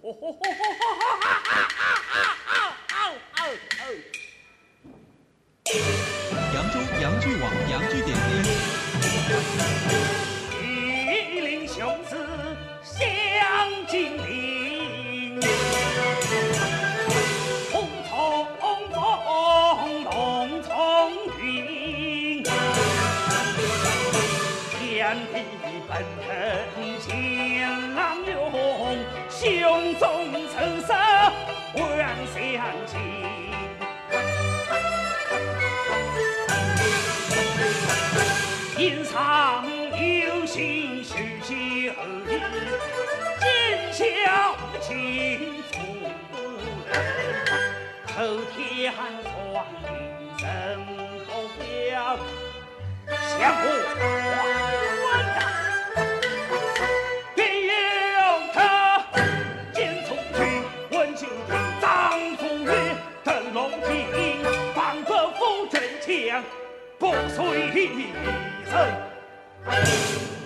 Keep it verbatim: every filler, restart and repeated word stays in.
扬州扬剧网扬剧点编， 玉林兄子相金陵，红葱风龙从云，天地奔腾见狼勇，胸中橙色万相亲。天上有星许九里，今宵请出人。后天传令人口表，相互还问便有他见从军问酒亭，张夫人登龙庭，方伯夫真强不遂人。